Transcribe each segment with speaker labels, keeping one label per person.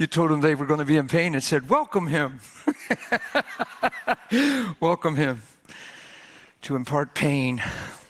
Speaker 1: You told them they were going to be in pain and said, welcome him. Welcome him to impart pain.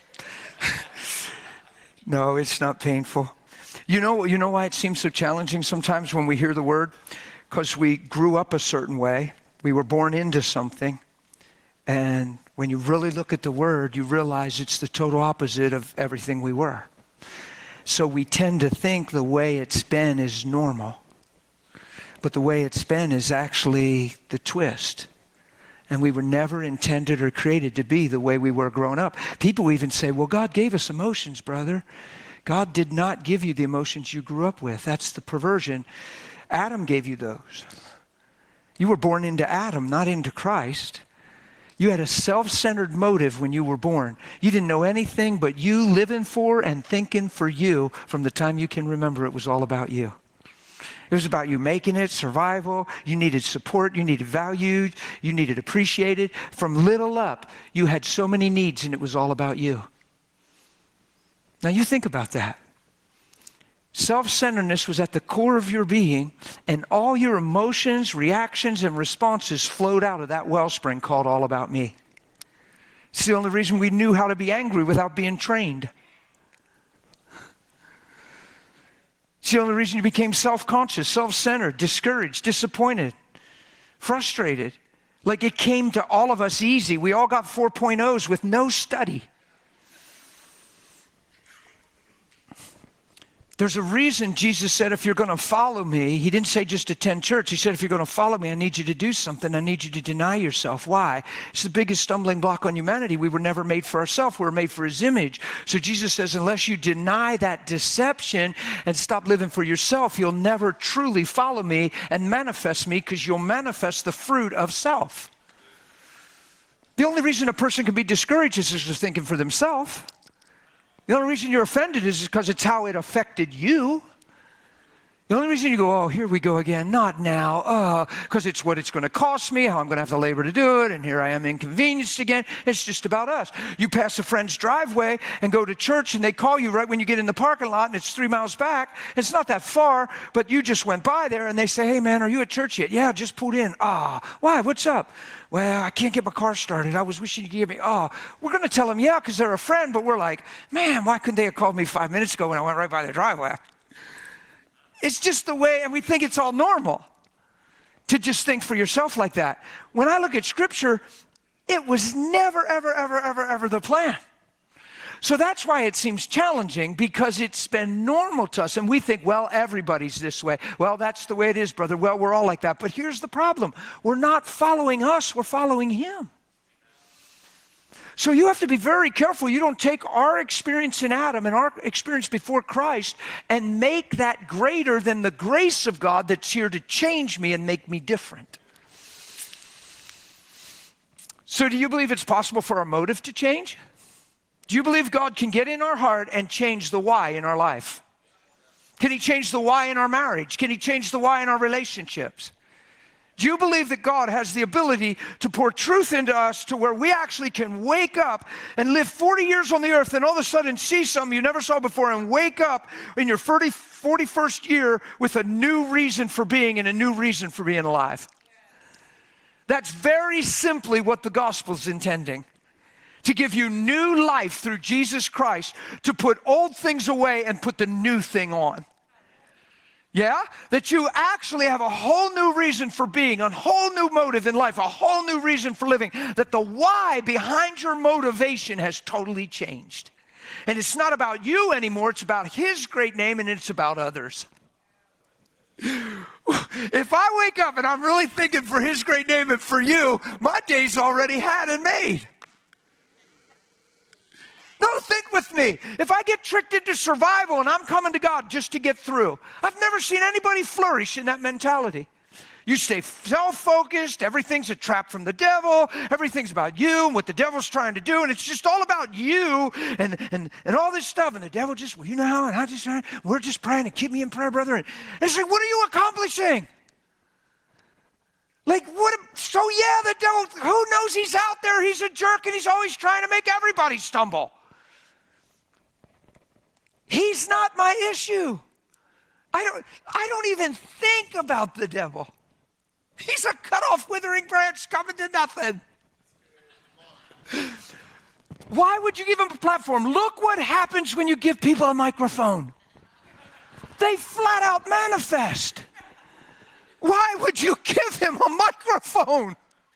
Speaker 1: No, it's not painful. You know why it seems so challenging sometimes when we hear the word? Because we grew up a certain way. We were born into something. And when you really look at the word, you realize it's the total opposite of everything we were. So we tend to think the way it's been is normal. But the way it's been is actually the twist. And we were never intended or created to be the way we were growing up. People even say, well, God gave us emotions, brother. God did not give you the emotions you grew up with. That's the perversion. Adam gave you those. You were born into Adam, not into Christ. You had a self-centered motive when you were born. You didn't know anything but you living for and thinking for you from the time you can remember. It was all about you. It was about you making it, survival. You needed support. You needed valued. You needed appreciated. From little up, you had so many needs, and it was all about you. Now, you think about that. Self-centeredness was at the core of your being, and all your emotions, reactions, and responses flowed out of that wellspring called all about me. It's the only reason we knew how to be angry without being trained. It's the only reason you became self-conscious, self-centered, discouraged, disappointed, frustrated. Like it came to all of us easy. We all got 4.0s with no study. There's a reason Jesus said, if you're going to follow me, he didn't say just attend church. He said, if you're going to follow me, I need you to do something. I need you to deny yourself. Why? It's the biggest stumbling block on humanity. We were never made for ourselves. We were made for his image. So Jesus says, unless you deny that deception and stop living for yourself, you'll never truly follow me and manifest me, because you'll manifest the fruit of self. The only reason a person can be discouraged is just thinking for themselves. The only reason you're offended is because it's how it affected you. The only reason you go, oh, here we go again, not now, because it's what it's going to cost me, how I'm going to have to labor to do it, and here I am inconvenienced again. It's just about us. You pass a friend's driveway and go to church, and they call you right when you get in the parking lot, and it's 3 miles back. It's not that far, but you just went by there, and they say, hey, man, are you at church yet? Yeah, just pulled in. Why? What's up? Well, I can't get my car started. I was wishing you'd give me, we're going to tell them, yeah, because they're a friend, but we're like, man, why couldn't they have called me 5 minutes ago when I went right by their driveway? It's just the way, and we think it's all normal to just think for yourself like that. When I look at Scripture, it was never, ever, ever, ever, ever the plan. So that's why it seems challenging, because it's been normal to us, and we think, well, everybody's this way. Well, that's the way it is, brother. Well, we're all like that. But here's the problem. We're not following us, we're following him. So you have to be very careful. You don't take our experience in Adam and our experience before Christ and make that greater than the grace of God that's here to change me and make me different. So do you believe it's possible for our motive to change? Do you believe God can get in our heart and change the why in our life? Can he change the why in our marriage? Can he change the why in our relationships? Do you believe that God has the ability to pour truth into us to where we actually can wake up and live 40 years on the earth and all of a sudden see something you never saw before and wake up in your 41st year with a new reason for being and a new reason for being alive? That's very simply what the gospel's intending. To give you new life through Jesus Christ, to put old things away and put the new thing on. Yeah? That you actually have a whole new reason for being, a whole new motive in life, a whole new reason for living. That the why behind your motivation has totally changed. And it's not about you anymore, it's about his great name, and it's about others. If I wake up and I'm really thinking for his great name and for you, my day's already had and made. No, think with me. If I get tricked into survival and I'm coming to God just to get through, I've never seen anybody flourish in that mentality. You stay self-focused, everything's a trap from the devil, everything's about you and what the devil's trying to do, and it's just all about you and all this stuff, and the devil just, well, you know how, and I just, we're just praying, and keep me in prayer, brother. And it's like, what are you accomplishing? Like, what? So yeah, the devil, who knows he's out there, he's a jerk, and he's always trying to make everybody stumble. He's not my issue. I don't even think about the devil. He's a cut off withering branch coming to nothing. Why would you give him a platform? Look what happens when you give people a microphone. They flat out manifest. Why would you give him a microphone?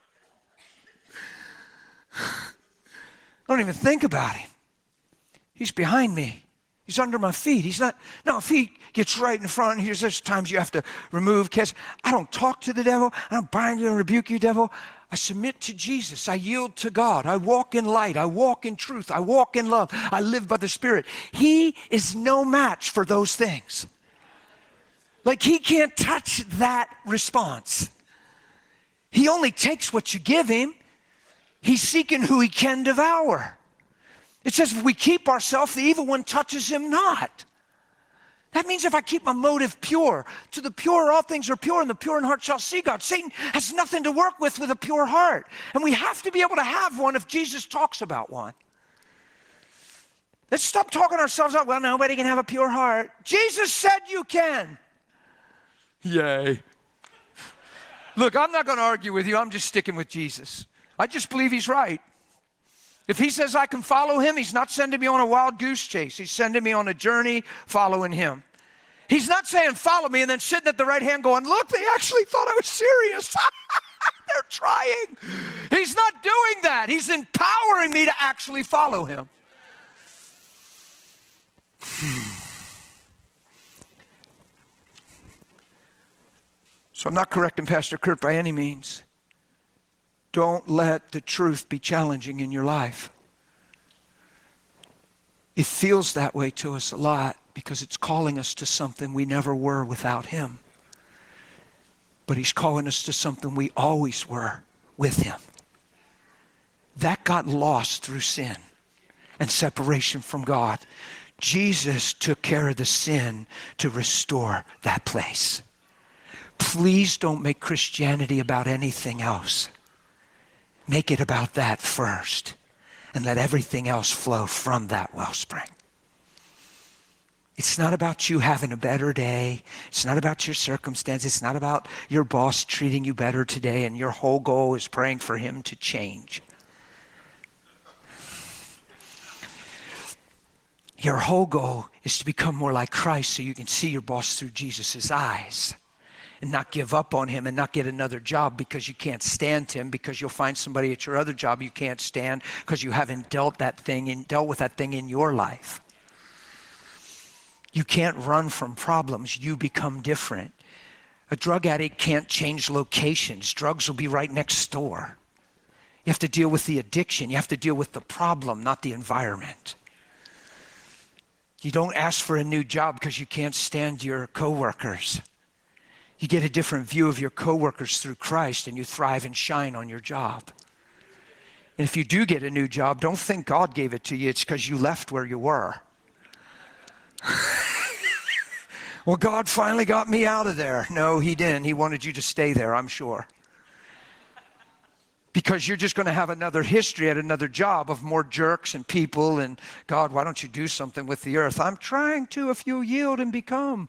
Speaker 1: Don't even think about him. He's behind me. He's under my feet. He's not. No, if he gets right in front, there's times you have to remove, catch. I don't talk to the devil. I don't bind you and rebuke you, devil. I submit to Jesus. I yield to God. I walk in light. I walk in truth. I walk in love. I live by the Spirit. He is no match for those things. Like he can't touch that response. He only takes what you give him. He's seeking who he can devour. It says if we keep ourselves, the evil one touches him not. That means if I keep my motive pure, to the pure all things are pure, and the pure in heart shall see God. Satan has nothing to work with a pure heart. And we have to be able to have one if Jesus talks about one. Let's stop talking ourselves up. Well, nobody can have a pure heart. Jesus said you can. Yay. Look, I'm not going to argue with you. I'm just sticking with Jesus. I just believe he's right. If he says I can follow him, he's not sending me on a wild goose chase. He's sending me on a journey following him. He's not saying follow me and then sitting at the right hand going, look, they actually thought I was serious. They're trying. He's not doing that. He's empowering me to actually follow him. So I'm not correcting Pastor Kurt by any means. Don't let the truth be challenging in your life. It feels that way to us a lot because it's calling us to something we never were without him. But he's calling us to something we always were with him. That got lost through sin and separation from God. Jesus took care of the sin to restore that place. Please don't make Christianity about anything else. Make it about that first, and let everything else flow from that wellspring. It's not about you having a better day. It's not about your circumstance. It's not about your boss treating you better today, and your whole goal is praying for him to change. Your whole goal is to become more like Christ so you can see your boss through Jesus' eyes. And not give up on him and not get another job because you can't stand him, because you'll find somebody at your other job you can't stand because you haven't dealt with that thing in your life. You can't run from problems. You become different. A drug addict can't change locations. Drugs will be right next door. You have to deal with the addiction. You have to deal with the problem, not the environment. You don't ask for a new job because you can't stand your coworkers. You get a different view of your coworkers through Christ, and you thrive and shine on your job. And if you do get a new job, don't think God gave it to you. It's because you left where you were. Well, God finally got me out of there. No, he didn't. He wanted you to stay there, I'm sure. Because you're just going to have another history at another job of more jerks and people, and God, why don't you do something with the earth? I'm trying to if you yield and become.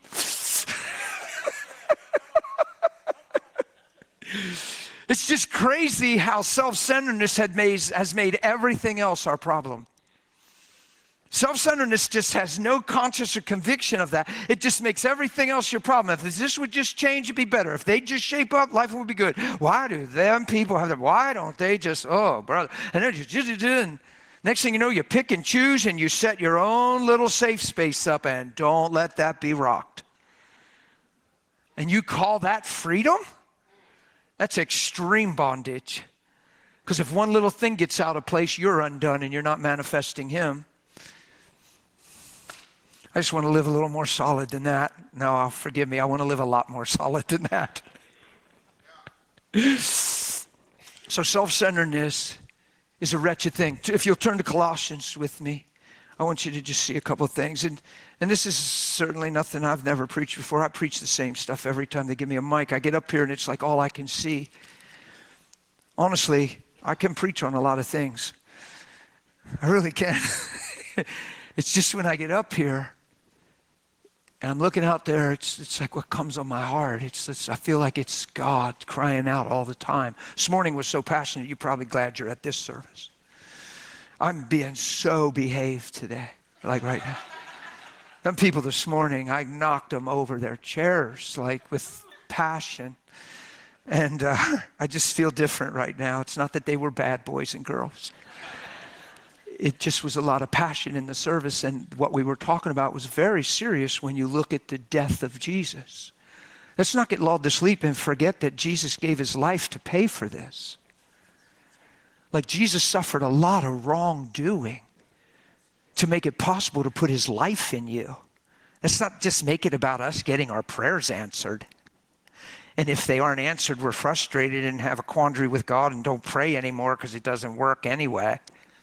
Speaker 1: It's just crazy how self-centeredness has made everything else our problem. Self-centeredness just has no conscious or conviction of that. It just makes everything else your problem. If this would just change, it'd be better. If they just shape up, life would be good. Why do them people have that? Why don't they just, oh, brother. And then you next thing you know, you pick and choose and you set your own little safe space up, and don't let that be rocked. And you call that freedom? That's extreme bondage. Because if one little thing gets out of place, you're undone and you're not manifesting him. I just want to live a little more solid than that. No, forgive me. I want to live a lot more solid than that. So self-centeredness is a wretched thing. If you'll turn to Colossians with me, I want you to just see a couple of things. And this is certainly nothing I've never preached before. I preach the same stuff every time they give me a mic. I get up here and it's like all I can see. Honestly, I can preach on a lot of things. I really can. It's just when I get up here, And I'm looking out there, it's like what comes on my heart. I feel like it's God crying out all the time. This morning was so passionate, you're probably glad you're at this service. I'm being so behaved today, like right now. Some people this morning, I knocked them over their chairs, like with passion. And I just feel different right now. It's not that they were bad boys and girls. It just was a lot of passion in the service, and what we were talking about was very serious when you look at the death of Jesus. Let's not get lulled to sleep and forget that Jesus gave his life to pay for this. Like Jesus suffered a lot of wrongdoing to make it possible to put his life in you. Let's not just make it about us getting our prayers answered. And if they aren't answered, we're frustrated and have a quandary with God and don't pray anymore because it doesn't work anyway.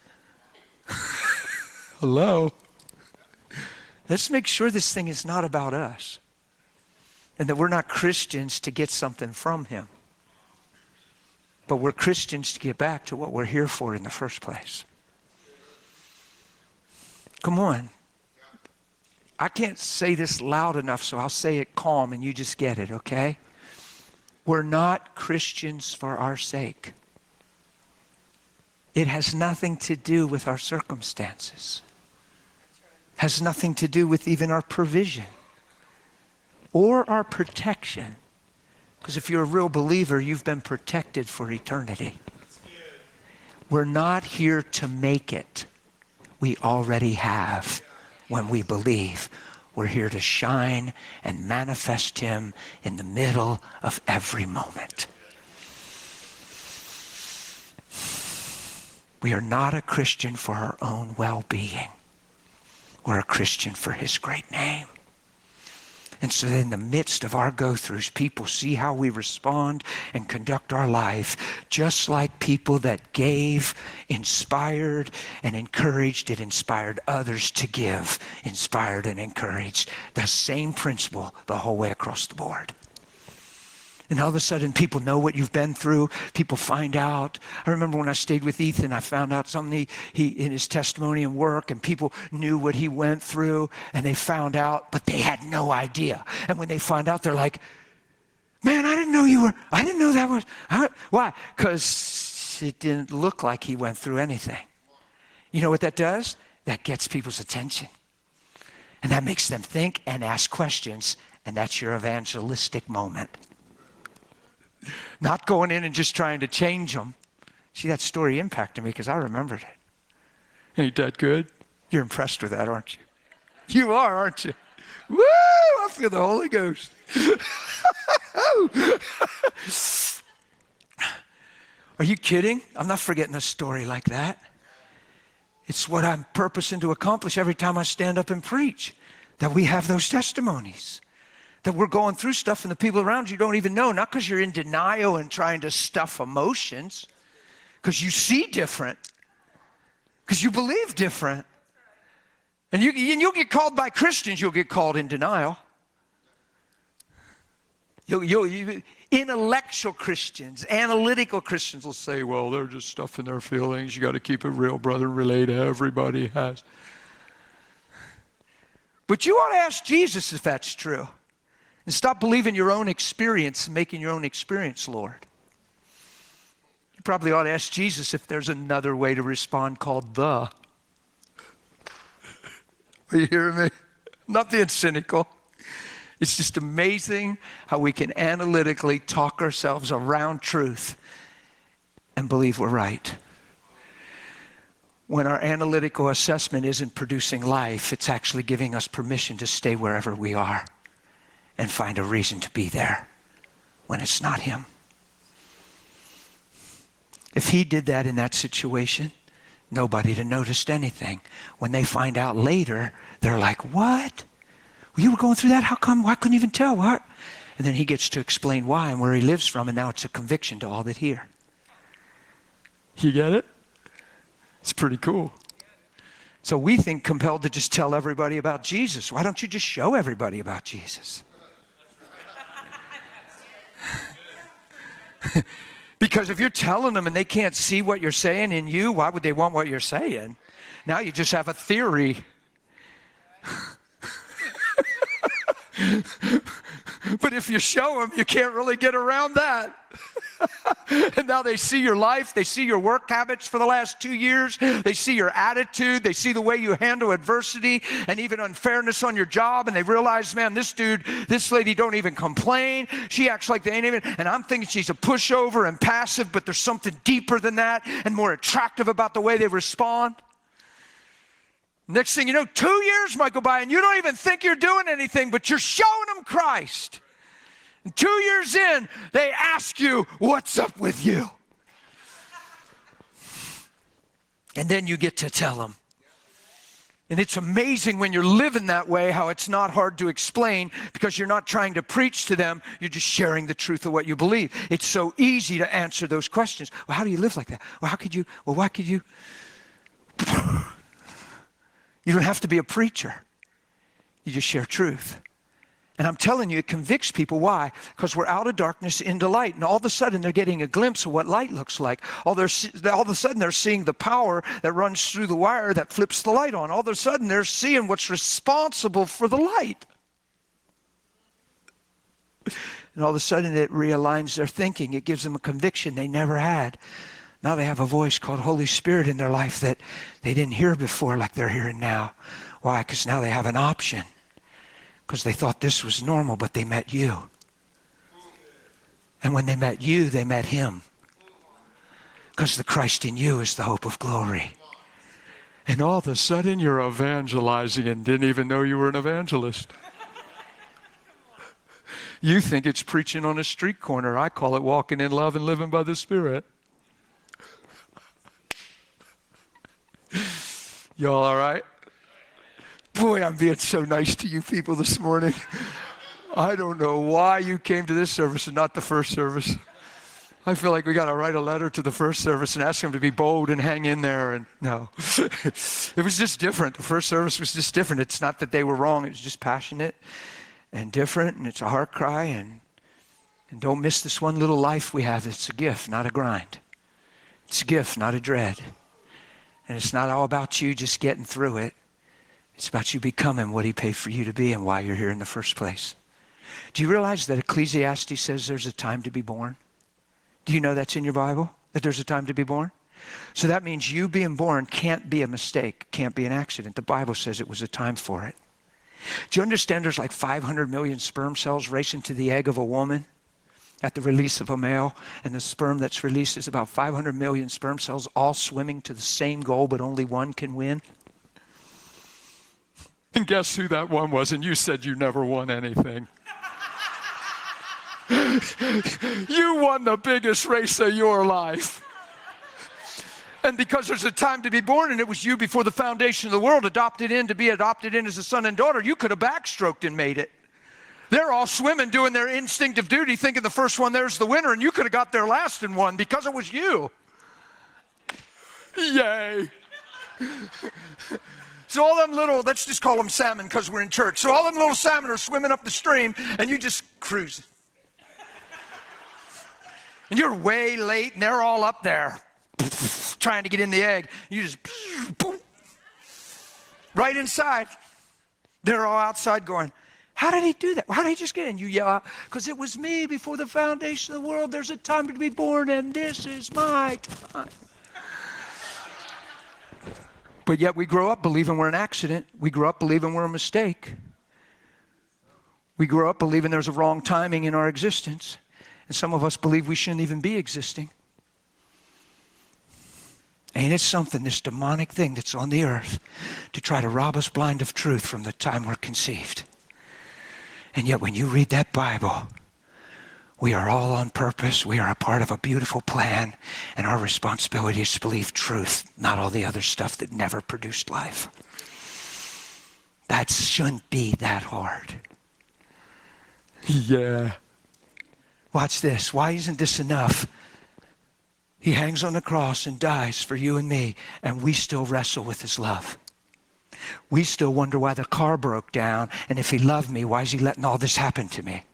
Speaker 1: Hello? Let's make sure this thing is not about us and that we're not Christians to get something from him, but we're Christians to get back to what we're here for in the first place. Come on. I can't say this loud enough, so I'll say it calm and you just get it, okay? We're not Christians for our sake. It has nothing to do with our circumstances. Has nothing to do with even our provision or our protection. Because if you're a real believer, you've been protected for eternity. We're not here to make it. We already have when we believe. We're here to shine and manifest him in the middle of every moment. We are not a Christian for our own well-being. We're a Christian for his great name. And so in the midst of our go-throughs, people see how we respond and conduct our life, just like people that gave, inspired, and encouraged. It inspired others to give, inspired and encouraged. The same principle the whole way across the board. And all of a sudden, people know what you've been through. People find out. I remember when I stayed with Ethan, I found out something he in his testimony and work, and people knew what he went through, and they found out, but they had no idea. And when they find out, they're like, man, I didn't know that was, why? Because it didn't look like he went through anything. You know what that does? That gets people's attention. And that makes them think and ask questions, and that's your evangelistic moment. Not going in and just trying to change them. See, that story impacted me because I remembered it. Ain't that good? You're impressed with that, aren't you? You are, aren't you? Woo! I feel the Holy Ghost. Are you kidding? I'm not forgetting a story like that. It's what I'm purposing to accomplish every time I stand up and preach, that we have those testimonies. That we're going through stuff and the people around you don't even know, not because you're in denial and trying to stuff emotions, because you see different, because you believe different. And you'll get called by Christians, you'll get called in denial. Intellectual Christians, analytical Christians will say, well, they're just stuffing their feelings. You got to keep it real, brother, and relate. Everybody has. But you ought to ask Jesus if that's true. And stop believing your own experience and making your own experience Lord. You probably ought to ask Jesus if there's another way to respond called the. Are you hearing me? I'm not being cynical. It's just amazing how we can analytically talk ourselves around truth and believe we're right. When our analytical assessment isn't producing life, it's actually giving us permission to stay wherever we are and find a reason to be there when it's not him. If he did that in that situation, nobody'd have noticed anything. When they find out later, they're like, what? Well, you were going through that? How come? Well, I couldn't even tell. What? And then he gets to explain why and where he lives from, and now it's a conviction to all that hear. You get it? It's pretty cool. So we think compelled to just tell everybody about Jesus. Why don't you just show everybody about Jesus? Because if you're telling them and they can't see what you're saying in you, why would they want what you're saying? Now you just have a theory. But if you show them, you can't really get around that. And now they see your life. They see your work habits for the last 2 years. They see your attitude. They see the way you handle adversity and even unfairness on your job. And they realize, man, this lady don't even complain. She acts like they ain't even. And I'm thinking she's a pushover and passive, but there's something deeper than that and more attractive about the way they respond. Next thing you know, 2 years might go by and you don't even think you're doing anything, but you're showing them Christ. And 2 years in, they ask you, what's up with you? And then you get to tell them. And it's amazing when you're living that way how it's not hard to explain because you're not trying to preach to them. You're just sharing the truth of what you believe. It's so easy to answer those questions. Well, how do you live like that? Well, how could you? Well, why could you? You don't have to be a preacher. You just share truth. And I'm telling you, it convicts people. Why? Because we're out of darkness into light. And all of a sudden, they're getting a glimpse of what light looks like. All of a sudden, they're seeing the power that runs through the wire that flips the light on. All of a sudden, they're seeing what's responsible for the light. And all of a sudden, it realigns their thinking. It gives them a conviction they never had. Now they have a voice called Holy Spirit in their life that they didn't hear before like they're hearing now. Why? Because now they have an option. Because they thought this was normal, but they met you. And when they met you, they met him. Because the Christ in you is the hope of glory. And all of a sudden, you're evangelizing and didn't even know you were an evangelist. You think it's preaching on a street corner. I call it walking in love and living by the Spirit. Y'all all right? Boy, I'm being so nice to you people this morning. I don't know why you came to this service and not the first service. I feel like we got to write a letter to the first service and ask them to be bold and hang in there. And no, it was just different. The first service was just different. It's not that they were wrong. It was just passionate and different. And it's a heart cry. And don't miss this one little life we have. It's a gift, not a grind. It's a gift, not a dread. And it's not all about you just getting through it. It's about you becoming what he paid for you to be and why you're here in the first place. Do you realize that Ecclesiastes says there's a time to be born? Do you know that's in your Bible, that there's a time to be born? So that means you being born can't be a mistake, can't be an accident. The Bible says it was a time for it. Do you understand there's like 500 million sperm cells racing to the egg of a woman at the release of a male, and the sperm that's released is about 500 million sperm cells all swimming to the same goal, but only one can win? And guess who that one was? And you said you never won anything. You won the biggest race of your life. And because there's a time to be born, and it was you before the foundation of the world, to be adopted in as a son and daughter, you could have backstroked and made it. They're all swimming, doing their instinctive duty, thinking the first one there's the winner, and you could have got there last and won because it was you. Yay. So all them little, let's just call them salmon because we're in church. So all them little salmon are swimming up the stream and you just cruising. And you're way late and they're all up there trying to get in the egg. You just, boom, right inside. They're all outside going, how did he do that? How did he just get in? You yell out, because it was me before the foundation of the world. There's a time to be born and this is my time. But yet we grow up believing we're an accident. We grow up believing we're a mistake. We grow up believing there's a wrong timing in our existence. And some of us believe we shouldn't even be existing. Ain't it something, this demonic thing that's on the earth, to try to rob us blind of truth from the time we're conceived? And yet when you read that Bible, we are all on purpose. We are a part of a beautiful plan. And our responsibility is to believe truth, not all the other stuff that never produced life. That shouldn't be that hard. Yeah. Watch this. Why isn't this enough? He hangs on the cross and dies for you and me, and we still wrestle with his love. We still wonder why the car broke down, and if he loved me, why is he letting all this happen to me?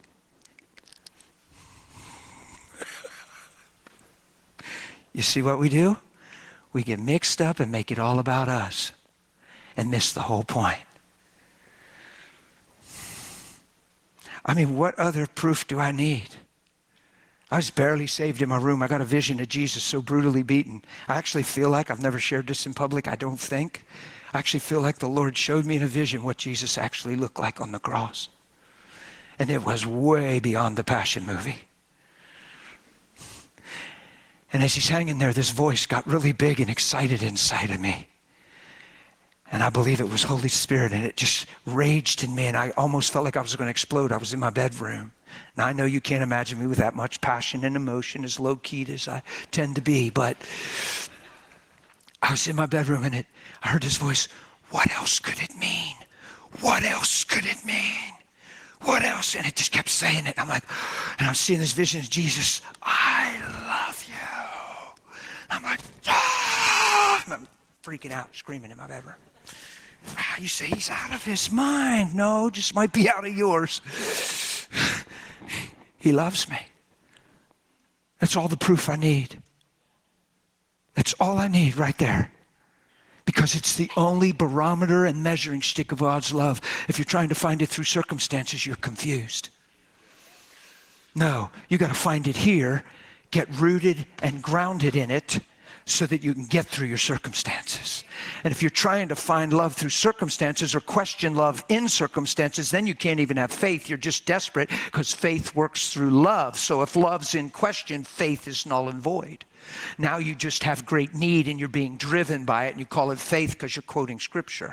Speaker 1: You see what we do? We get mixed up and make it all about us and miss the whole point. I mean, what other proof do I need? I was barely saved in my room. I got a vision of Jesus so brutally beaten. I actually feel like, I've never shared this in public, I don't think. I actually feel like the Lord showed me in a vision what Jesus actually looked like on the cross. And it was way beyond the Passion movie. And as he's hanging there, this voice got really big and excited inside of me. And I believe it was Holy Spirit, and it just raged in me, and I almost felt like I was going to explode. I was in my bedroom. Now, I know you can't imagine me with that much passion and emotion, as low-keyed as I tend to be, but I was in my bedroom, and I heard this voice, what else could it mean? What else could it mean? What else? And it just kept saying it. I'm like, and I'm seeing this vision of Jesus. I love you. I'm like, ah! I'm freaking out, screaming in my bedroom. You say he's out of his mind. No, just might be out of yours. He loves me. That's all the proof I need. That's all I need right there. Because it's the only barometer and measuring stick of God's love. If you're trying to find it through circumstances, you're confused. No, you got to find it here, get rooted and grounded in it so that you can get through your circumstances. And if you're trying to find love through circumstances or question love in circumstances, then you can't even have faith. You're just desperate because faith works through love. So if love's in question, faith is null and void. Now you just have great need and you're being driven by it and you call it faith because you're quoting scripture.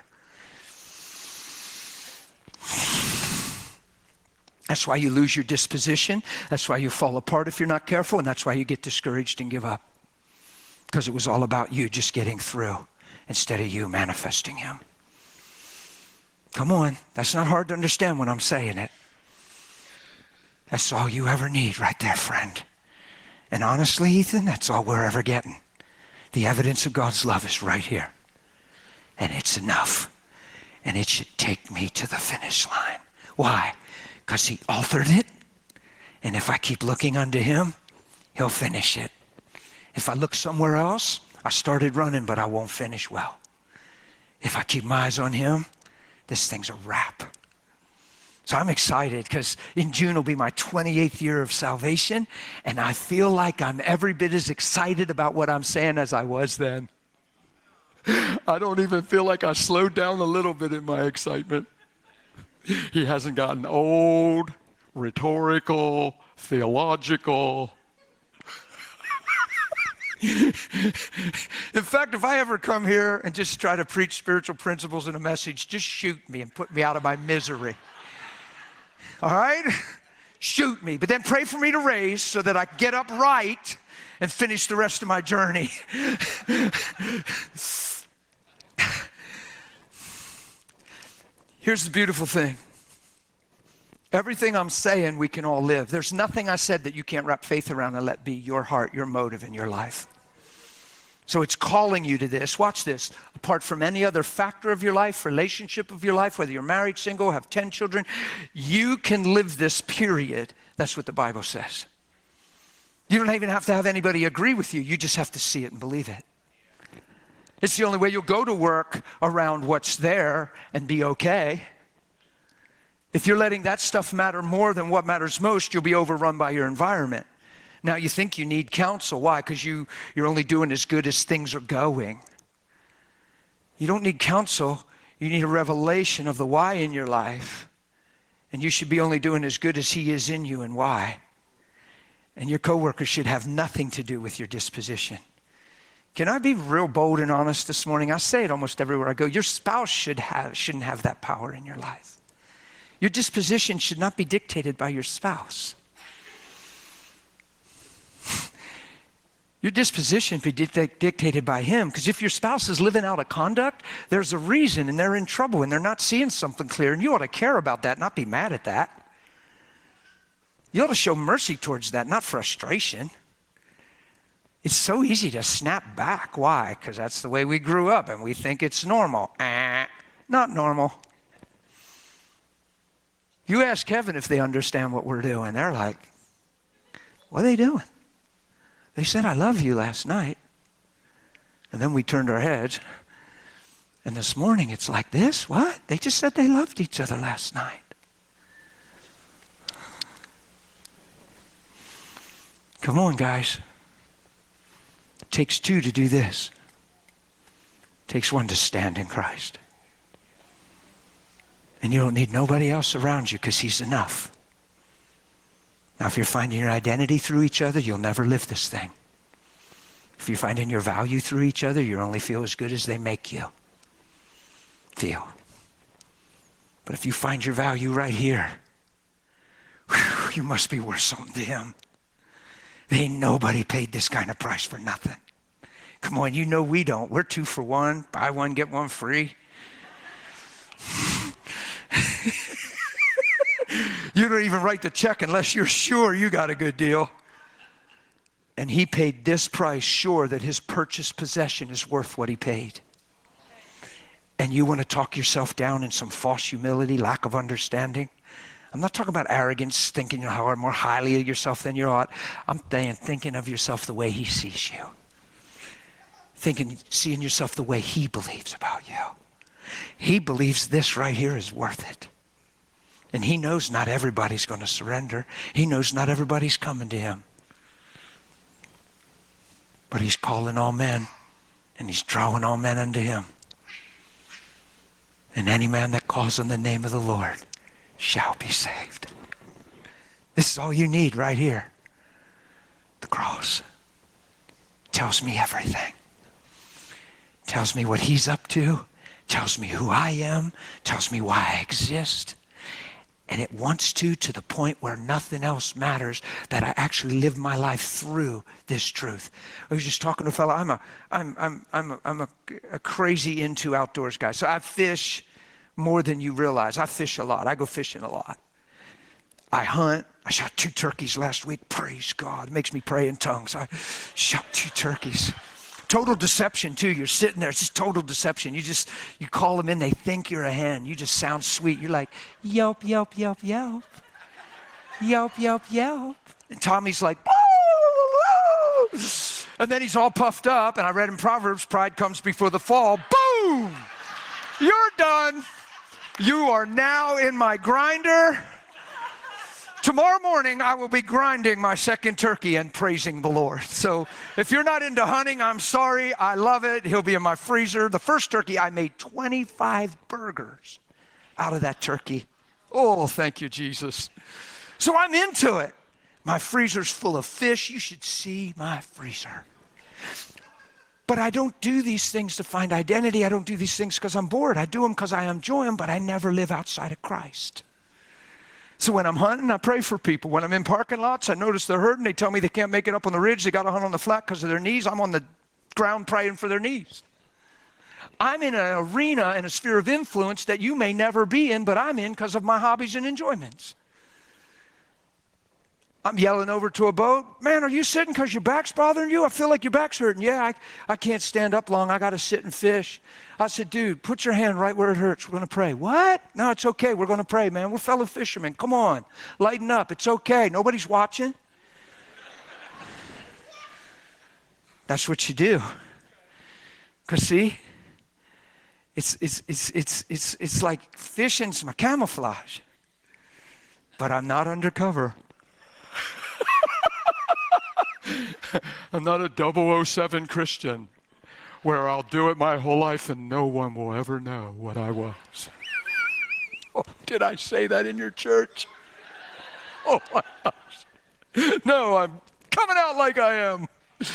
Speaker 1: That's why you lose your disposition. That's why you fall apart if you're not careful, and that's why you get discouraged and give up. Because it was all about you just getting through instead of you manifesting him. Come on, that's not hard to understand when I'm saying it. That's all you ever need right there, friend. And honestly, Ethan, that's all we're ever getting. The evidence of God's love is right here. And it's enough. And it should take me to the finish line. Why? Because he authored it. And if I keep looking unto him, he'll finish it. If I look somewhere else, I started running, but I won't finish well. If I keep my eyes on him, this thing's a wrap. So I'm excited because in June will be my 28th year of salvation, and I feel like I'm every bit as excited about what I'm saying as I was then. I don't even feel like I slowed down a little bit in my excitement. He hasn't gotten old, rhetorical, theological. In fact, if I ever come here and just try to preach spiritual principles in a message, just shoot me and put me out of my misery. All right? Shoot me. But then pray for me to raise so that I can get up right and finish the rest of my journey. Here's the beautiful thing. Everything I'm saying, we can all live. There's nothing I said that you can't wrap faith around and let be your heart, your motive in your life. So it's calling you to this. Watch this. Apart from any other factor of your life, relationship of your life, whether you're married, single, have 10 children, you can live this, period. That's what the Bible says. You don't even have to have anybody agree with you. You just have to see it and believe it. It's the only way you'll go to work around what's there and be okay. If you're letting that stuff matter more than what matters most, you'll be overrun by your environment. Now you think you need counsel. Why? Because you're only doing as good as things are going. You don't need counsel. You need a revelation of the why in your life. And you should be only doing as good as he is in you and why. And your coworkers should have nothing to do with your disposition. Can I be real bold and honest this morning? I say it almost everywhere I go. Your spouse shouldn't have that power in your life. Your disposition should not be dictated by your spouse. Your disposition be dictated by him, because if your spouse is living out a conduct, there's a reason, and they're in trouble, and they're not seeing something clear, and you ought to care about that, not be mad at that. You ought to show mercy towards that, not frustration. It's so easy to snap back. Why? Because that's the way we grew up, and we think it's normal. Not normal. You ask heaven if they understand what we're doing. They're like, what are they doing? They said, I love you last night. And then we turned our heads. And this morning it's like this? What? They just said they loved each other last night. Come on, guys. It takes two to do this. It takes one to stand in Christ. And you don't need nobody else around you because he's enough. Now, if you're finding your identity through each other, you'll never live this thing. If you're finding your value through each other, you only feel as good as they make you feel. But if you find your value right here, whew, you must be worth something to him. Ain't nobody paid this kind of price for nothing. Come on, you know we don't. We're 2 for $1, buy one, get one free. You don't even write the check unless you're sure you got a good deal. And he paid this price, sure that his purchased possession is worth what he paid. And you want to talk yourself down in some false humility, lack of understanding? I'm not talking about arrogance, thinking you're more highly of yourself than you ought. I'm saying thinking of yourself the way he sees you. Seeing yourself the way he believes about you. He believes this right here is worth it. And he knows not everybody's going to surrender. He knows not everybody's coming to him. But he's calling all men, and he's drawing all men unto him. And any man that calls on the name of the Lord shall be saved. This is all you need right here. The cross tells me everything. Tells me what he's up to, tells me who I am, tells me why I exist. And it wants to the point where nothing else matters, that I actually live my life through this truth. I was just talking to a fellow. I'm a crazy into outdoors guy. So I fish more than you realize. I fish a lot. I go fishing a lot. I hunt. I shot 2 turkeys last week. Praise God. It makes me pray in tongues. I shot 2 turkeys. Total deception too. You're sitting there. It's just total deception. You call them in. They think you're a hen. You just sound sweet. You're like, yelp, yelp, yelp, yelp. Yelp, yelp, yelp. And Tommy's like, boo! And then he's all puffed up. And I read in Proverbs, pride comes before the fall. Boom! You're done. You are now in my grinder. Tomorrow morning, I will be grinding my second turkey and praising the Lord. So if you're not into hunting, I'm sorry. I love it. He'll be in my freezer. The first turkey, I made 25 burgers out of that turkey. Oh, thank you, Jesus. So I'm into it. My freezer's full of fish. You should see my freezer. But I don't do these things to find identity. I don't do these things because I'm bored. I do them because I enjoy them, but I never live outside of Christ. So when I'm hunting, I pray for people. When I'm in parking lots, I notice they're hurting. They tell me they can't make it up on the ridge. They got to hunt on the flat because of their knees. I'm on the ground praying for their knees. I'm in an arena and a sphere of influence that you may never be in, but I'm in because of my hobbies and enjoyments. I'm yelling over to a boat. Man, are you sitting because your back's bothering you? I feel like your back's hurting. Yeah, I can't stand up long. I got to sit and fish. I said, dude, put your hand right where it hurts. We're going to pray. What? No, it's okay. We're going to pray, man. We're fellow fishermen. Come on. Lighten up. It's okay. Nobody's watching. That's what you do. Because see, it's like fishing's my camouflage. But I'm not undercover. I'm not a 007 Christian where I'll do it my whole life and no one will ever know what I was. Oh, did I say that in your church? Oh my gosh. No, I'm coming out like I am.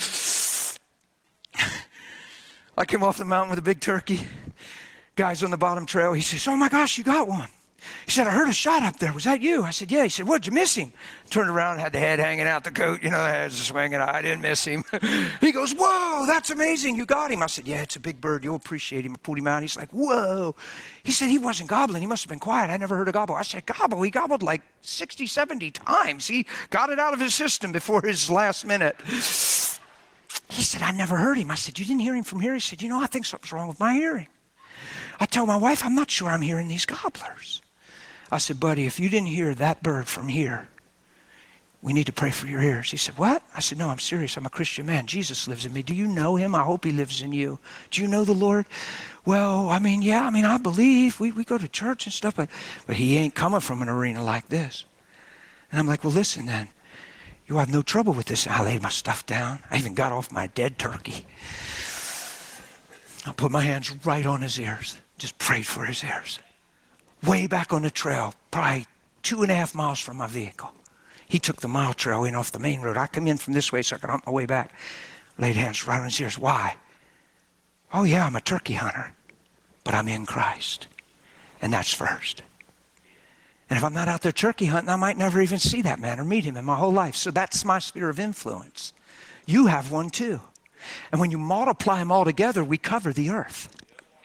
Speaker 1: I came off the mountain with a big turkey. Guy's on the bottom trail. He says, oh my gosh, you got one. He said, I heard a shot up there. Was that you? I said, yeah. He said, what'd you miss him? Turned around, had the head hanging out the coat. You know, the head's swinging. I didn't miss him. He goes, whoa, that's amazing. You got him. I said, yeah, it's a big bird. You'll appreciate him. I pulled him out. He's like, whoa. He said, he wasn't gobbling. He must have been quiet. I never heard a gobble. I said, gobble? He gobbled like 60, 70 times. He got it out of his system before his last minute. He said, I never heard him. I said, you didn't hear him from here? He said, you know, I think something's wrong with my hearing. I tell my wife, I'm not sure I'm hearing these gobblers. I said, buddy, if you didn't hear that bird from here, we need to pray for your ears. He said, what? I said, no, I'm serious. I'm a Christian man. Jesus lives in me. Do you know him? I hope he lives in you. Do you know the Lord? Well, I believe. We go to church and stuff, but he ain't coming from an arena like this. And I'm like, well, listen then. You'll have no trouble with this. I laid my stuff down. I even got off my dead turkey. I put my hands right on his ears. Just prayed for his ears. Way back on the trail, probably 2.5 miles from my vehicle. He took the mile trail in off the main road. I come in from this way so I could hunt my way back. Laid hands right on his ears. Why? Oh yeah, I'm a turkey hunter, but I'm in Christ. And that's first. And if I'm not out there turkey hunting, I might never even see that man or meet him in my whole life. So that's my sphere of influence. You have one too. And when you multiply them all together, we cover the earth.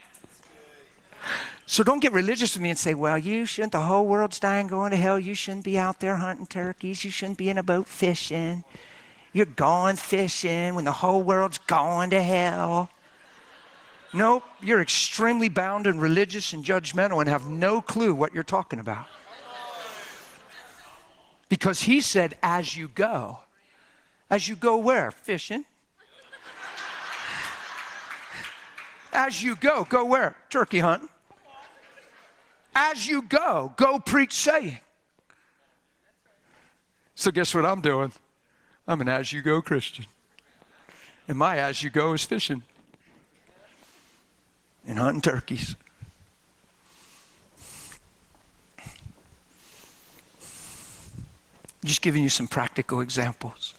Speaker 1: So don't get religious with me and say, well, you shouldn't, the whole world's dying, going to hell. You shouldn't be out there hunting turkeys. You shouldn't be in a boat fishing. You're going fishing when the whole world's going to hell. Nope, you're extremely bound and religious and judgmental and have no clue what you're talking about. Because he said, as you go. As you go where? Fishing. As you go where? Turkey hunting. As you go preach saying. So guess what I'm doing? I'm an as-you-go Christian. And my as-you-go is fishing and hunting turkeys. Just giving you some practical examples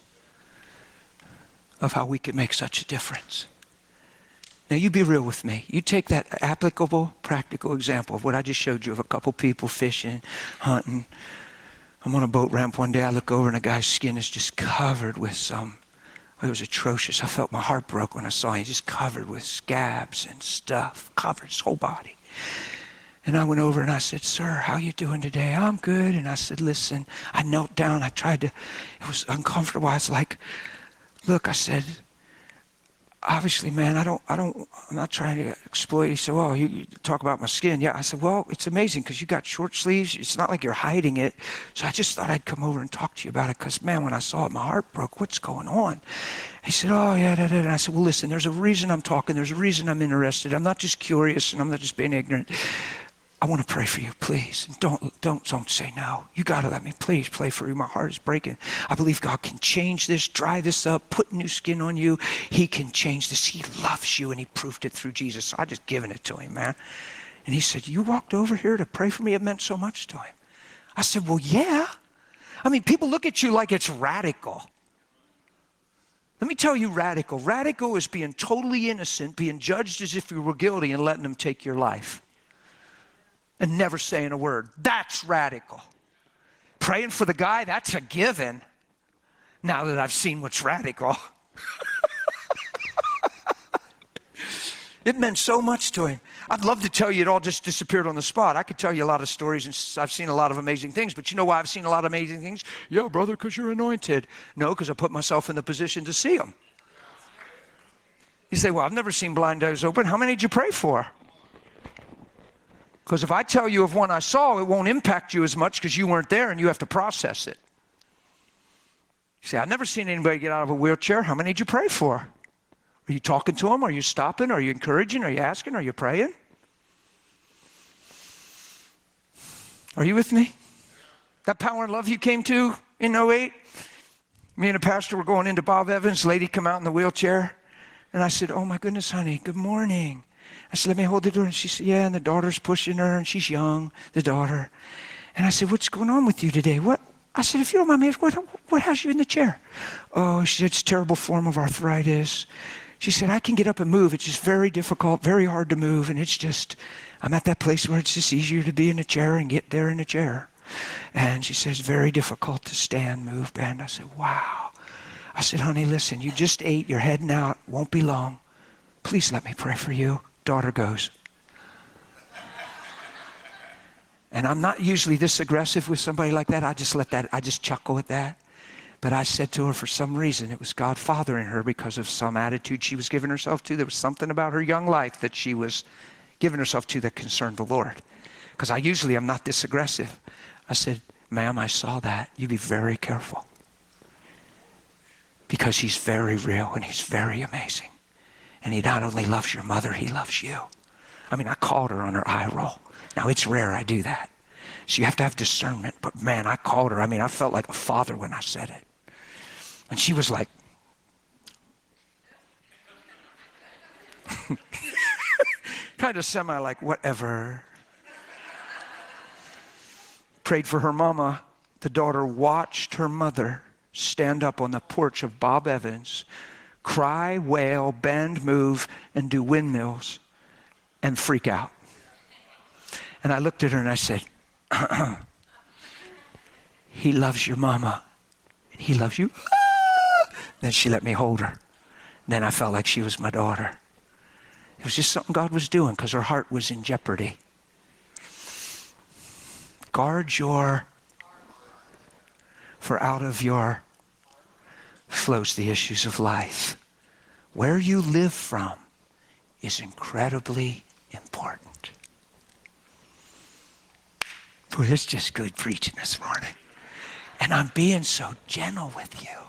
Speaker 1: of how we could make such a difference. Now, you be real with me. You take that applicable, practical example of what I just showed you of a couple people fishing, hunting. I'm on a boat ramp one day. I look over and a guy's skin is just covered with it was atrocious. I felt my heart broke when I saw him. Just covered with scabs and stuff, covered his whole body. And I went over and I said, sir, how you doing today? I'm good. And I said, listen, I knelt down. I tried to, it was uncomfortable. I was like, look, I said, obviously, man, I'm not trying to exploit. He said, well, you talk about my skin. Yeah, I said, well, it's amazing because you got short sleeves. It's not like you're hiding it. So I just thought I'd come over and talk to you about it because, man, when I saw it, my heart broke. What's going on? He said, oh, yeah, da, da. And I said, well, listen, there's a reason I'm talking. There's a reason I'm interested. I'm not just curious and I'm not just being ignorant. I want to pray for you, please. Don't say no. You got to let me, please, pray for you. My heart is breaking. I believe God can change this, dry this up, put new skin on you. He can change this. He loves you, and he proved it through Jesus. So I just given it to him, man. And he said, you walked over here to pray for me? It meant so much to him. I said, well, yeah. I mean, people look at you like it's radical. Let me tell you radical. Radical is being totally innocent, being judged as if you were guilty, and letting them take your life. And never saying a word. That's radical. Praying for the guy, that's a given. Now that I've seen what's radical. It meant so much to him. I'd love to tell you it all just disappeared on the spot. I could tell you a lot of stories, and I've seen a lot of amazing things. But you know why I've seen a lot of amazing things? Yeah, brother, because you're anointed. No, because I put myself in the position to see them. You say, well, I've never seen blind eyes open. How many did you pray for? Because if I tell you of one I saw, it won't impact you as much because you weren't there and you have to process it. You say, I've never seen anybody get out of a wheelchair. How many did you pray for? Are you talking to them? Are you stopping? Are you encouraging? Are you asking? Are you praying? Are you with me? That Power and Love you came to in 08? Me and a pastor were going into Bob Evans. Lady come out in the wheelchair. And I said, oh my goodness, honey, good morning. I said, let me hold the door. And she said, yeah, and the daughter's pushing her, and she's young, the daughter. And I said, what's going on with you today? What? I said, if you don't mind me, what has you in the chair? Oh, she said, it's a terrible form of arthritis. She said, I can get up and move. It's just very difficult, very hard to move. And it's just, I'm at that place where it's just easier to be in a chair and get there in a chair. And she says, very difficult to stand, move, bend. I said, wow. I said, honey, listen, you just ate, you're heading out, won't be long. Please let me pray for you. Daughter goes. And I'm not usually this aggressive with somebody like that. I just chuckle at that. But I said to her, for some reason, it was God fathering her because of some attitude she was giving herself to. There was something about her young life that she was giving herself to that concerned the Lord. Because I usually am not this aggressive. I said, ma'am, I saw that. You be very careful. Because he's very real and he's very amazing. And he not only loves your mother, he loves you. I mean, I called her on her eye roll. Now, it's rare I do that. So you have to have discernment. But man, I called her. I mean, I felt like a father when I said it. And she was like, kind of semi like, whatever. Prayed for her mama. The daughter watched her mother stand up on the porch of Bob Evans, cry, wail, bend, move, and do windmills and freak out. And I looked at her and I said, he loves your mama. He loves you. Then she let me hold her. Then I felt like she was my daughter. It was just something God was doing because her heart was in jeopardy. Guard your, for out of your flows the issues of life. Where you live from is incredibly important. Boy, it's just good preaching this morning. And I'm being so gentle with you.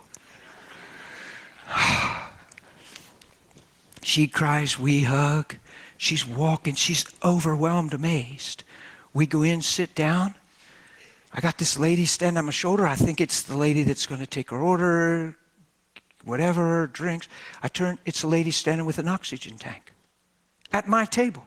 Speaker 1: She cries, we hug. She's walking, she's overwhelmed, amazed. We go in, sit down. I got this lady standing on my shoulder. I think it's the lady that's going to take her order, whatever, drinks. I turn, it's a lady standing with an oxygen tank at my table.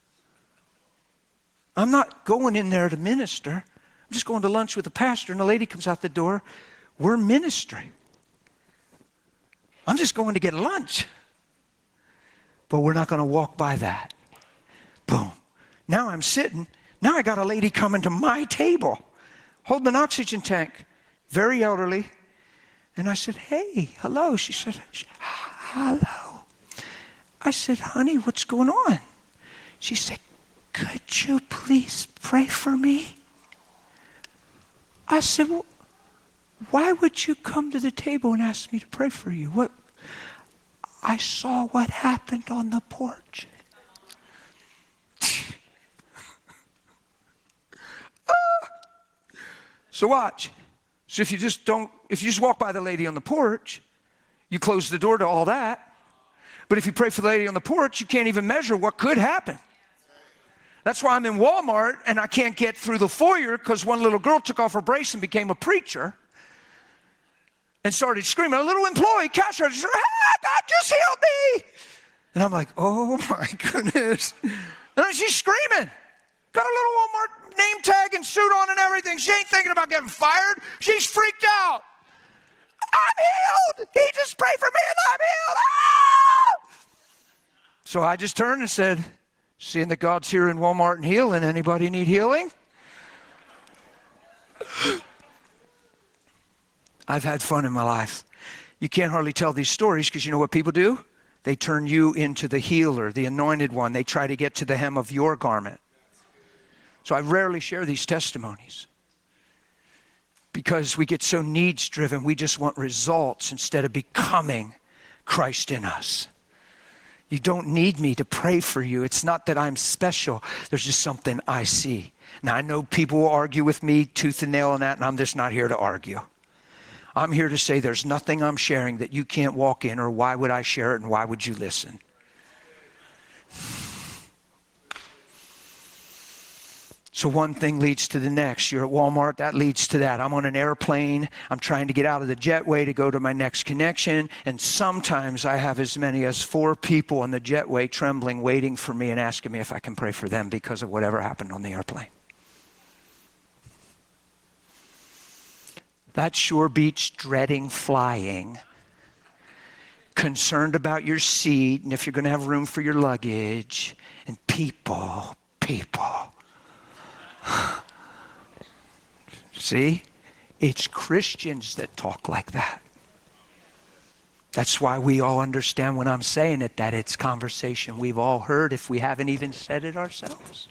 Speaker 1: I'm not going in there to minister. I'm just going to lunch with the pastor, and the lady comes out the door. We're ministering. I'm just going to get lunch. But we're not going to walk by that. Boom. Now I'm sitting. Now I got a lady coming to my table, holding an oxygen tank, very elderly. And I said, hey, hello. She said, hello. I said, honey, what's going on? She said, could you please pray for me? I said, well, why would you come to the table and ask me to pray for you? What? I saw what happened on the porch. So watch. So if you just walk by the lady on the porch, you close the door to all that. But if you pray for the lady on the porch, you can't even measure what could happen. That's why I'm in Walmart and I can't get through the foyer because one little girl took off her brace and became a preacher and started screaming. A little employee, cash register, God just healed me. And I'm like, oh my goodness. And then she's screaming. Got a little Walmart name tag and suit on and everything. She ain't thinking about getting fired. She's freaked out. I'm healed. He just prayed for me and I'm healed. Ah! So I just turned and said, seeing that God's here in Walmart and healing, anybody need healing? I've had fun in my life. You can't hardly tell these stories because you know what people do? They turn you into the healer, the anointed one. They try to get to the hem of your garment. So I rarely share these testimonies because we get so needs driven. We just want results instead of becoming Christ in us. You don't need me to pray for you. It's not that I'm special. There's just something I see. Now, I know people will argue with me tooth and nail on that, and I'm just not here to argue. I'm here to say there's nothing I'm sharing that you can't walk in, or why would I share it, and why would you listen? So one thing leads to the next. You're at Walmart, that leads to that. I'm on an airplane. I'm trying to get out of the jetway to go to my next connection. And sometimes I have as many as 4 people on the jetway trembling, waiting for me and asking me if I can pray for them because of whatever happened on the airplane. That sure beats dreading flying, concerned about your seat and if you're going to have room for your luggage, and people. See, it's Christians that talk like that. That's why we all understand when I'm saying it, that it's conversation we've all heard if we haven't even said it ourselves.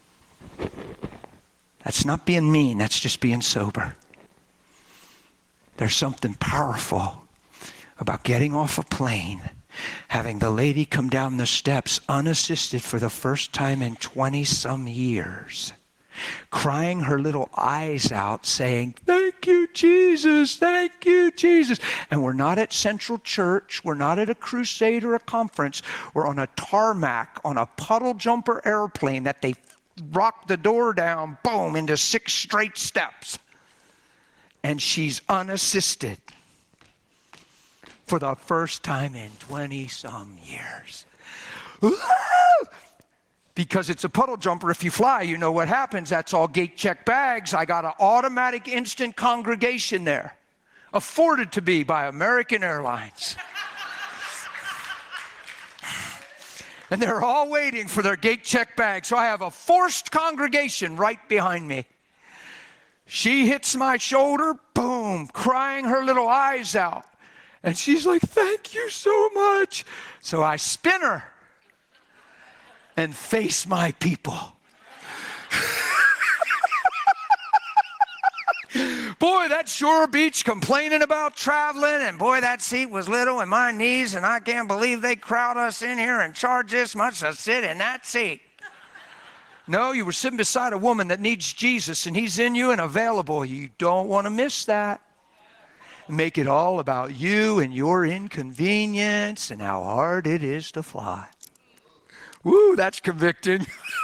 Speaker 1: That's not being mean, that's just being sober. There's something powerful about getting off a plane, having the lady come down the steps unassisted for the first time in 20-some years, crying her little eyes out, saying, thank you, Jesus, thank you, Jesus. And we're not at Central Church. We're not at a crusade or a conference. We're on a tarmac, on a puddle jumper airplane that they rocked the door down, boom, into 6 straight steps. And she's unassisted. for the first time in 20-some years. Because it's a puddle jumper. If you fly, you know what happens. That's all gate check bags. I got an automatic instant congregation there, afforded to be by American Airlines. And they're all waiting for their gate check bag. So I have a forced congregation right behind me. She hits my shoulder, boom, crying her little eyes out. And she's like, thank you so much. So I spin her and face my people. Boy, that Shore Beach complaining about traveling, and boy, that seat was little and my knees, and I can't believe they crowd us in here and charge this much to sit in that seat. No, you were sitting beside a woman that needs Jesus, and he's in you and available. You don't want to miss that. Make it all about you and your inconvenience and how hard it is to fly. Woo, that's convicting.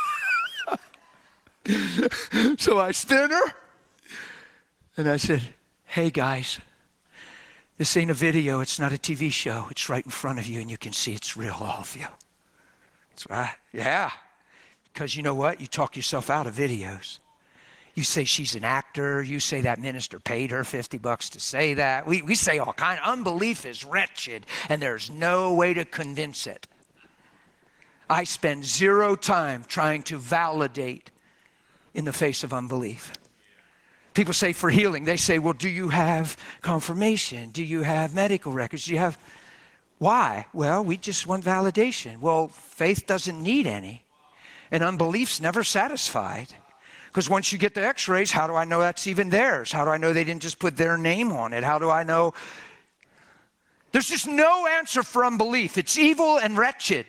Speaker 1: So I spin her. And I said, hey guys, this ain't a video, it's not a TV show. It's right in front of you and you can see it's real, all of you. That's right, yeah. Because you know what? You talk yourself out of videos. You say she's an actor. You say that minister paid her $50 to say that. We say all kinds. Unbelief is wretched and there's no way to convince it. I spend zero time trying to validate in the face of unbelief. People say for healing, they say, well, do you have confirmation? Do you have medical records? Do you have, why? Well, we just want validation. Well, faith doesn't need any. And unbelief's never satisfied. Because once you get the x-rays, how do I know that's even theirs? How do I know they didn't just put their name on it? How do I know? There's just no answer for unbelief. It's evil and wretched.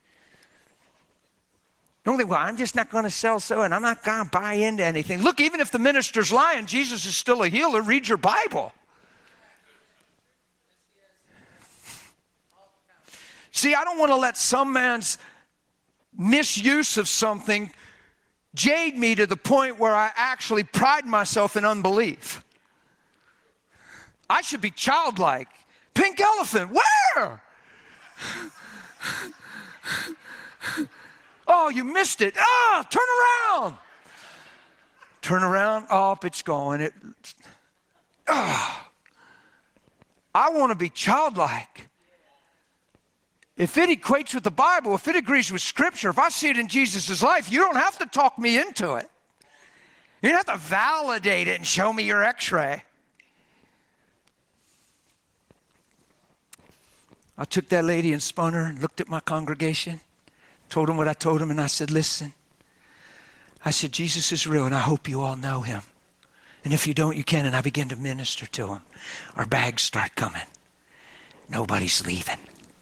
Speaker 1: Don't think, well, I'm just not going to sell so, and I'm not going to buy into anything. Look, even if the minister's lying, Jesus is still a healer. Read your Bible. See, I don't want to let some man's misuse of something jade me to the point where I actually pride myself in unbelief. I should be childlike. Pink elephant, where? Oh, you missed it. Ah, turn around. Turn around. Oh, it's going. I want to be childlike. If it equates with the Bible, if it agrees with Scripture, if I see it in Jesus' life, you don't have to talk me into it. You don't have to validate it and show me your x-ray. I took that lady and spun her and looked at my congregation. Told him what I told him, and I said, listen. I said, Jesus is real, and I hope you all know him. And if you don't, you can. And I began to minister to him. Our bags start coming. Nobody's leaving.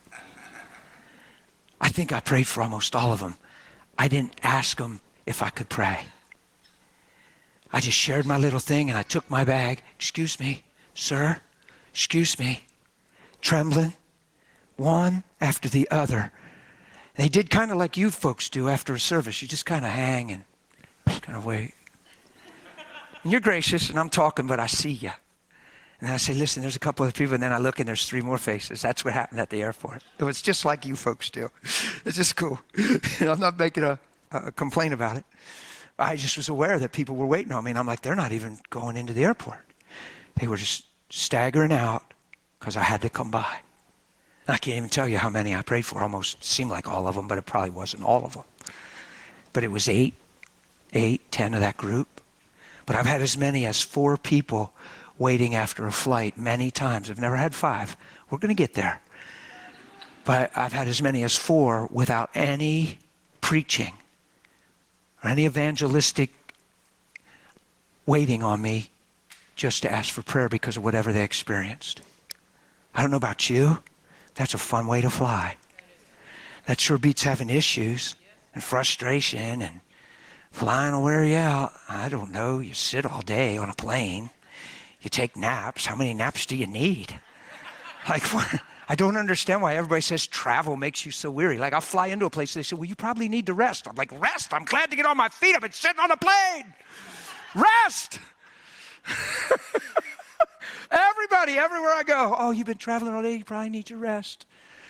Speaker 1: I think I prayed for almost all of them. I didn't ask them if I could pray. I just shared my little thing, and I took my bag. Excuse me, sir. Excuse me. Trembling, one after the other. They did kind of like you folks do after a service. You just kind of hang and kind of wait. And you're gracious, and I'm talking, but I see you. And then I say, listen, there's a couple of people, and then I look, and there's 3 more faces. That's what happened at the airport. It was just like you folks do. It's just cool. I'm not making a complaint about it. I just was aware that people were waiting on me, and I'm like, they're not even going into the airport. They were just staggering out because I had to come by. I can't even tell you how many I prayed for. Almost seemed like all of them, but it probably wasn't all of them. But it was 10 of that group. But I've had as many as 4 people waiting after a flight many times. I've never had 5. We're going to get there. But I've had as many as 4 without any preaching or any evangelistic waiting on me just to ask for prayer because of whatever they experienced. I don't know about you. That's a fun way to fly. That sure beats having issues and frustration and flying will wear you out. I don't know. You sit all day on a plane. You take naps. How many naps do you need? Like, I don't understand why everybody says travel makes you so weary. Like, I'll fly into a place, they say, well, you probably need to rest. I'm like, rest? I'm glad to get on my feet. I've been sitting on a plane. Rest! Everybody, everywhere I go, oh, you've been traveling all day, you probably need your rest.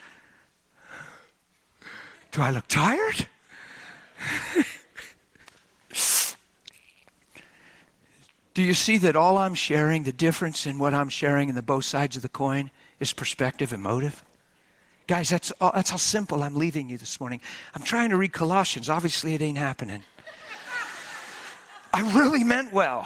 Speaker 1: Do I look tired? Do you see that all I'm sharing, the difference in what I'm sharing in the both sides of the coin is perspective and motive? Guys, that's how simple I'm leaving you this morning. I'm trying to read Colossians. Obviously, it ain't happening. I really meant well.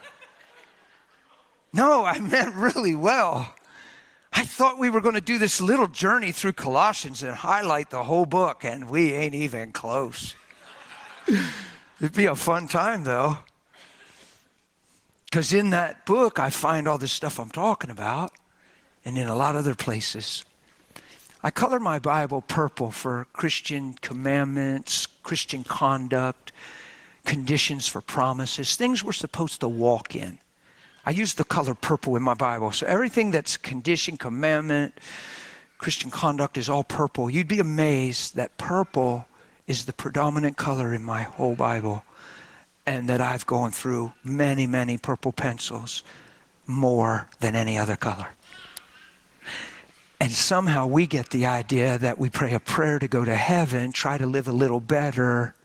Speaker 1: No, I meant really well. I thought we were going to do this little journey through Colossians and highlight the whole book, and we ain't even close. It'd be a fun time, though. Because in that book, I find all this stuff I'm talking about, and in a lot of other places. I color my Bible purple for Christian commandments, Christian conduct, conditions for promises, things we're supposed to walk in. I use the color purple in my Bible. So everything that's condition, commandment, Christian conduct is all purple. You'd be amazed that purple is the predominant color in my whole Bible, and that I've gone through many, many purple pencils more than any other color. And somehow we get the idea that we pray a prayer to go to heaven, try to live a little better,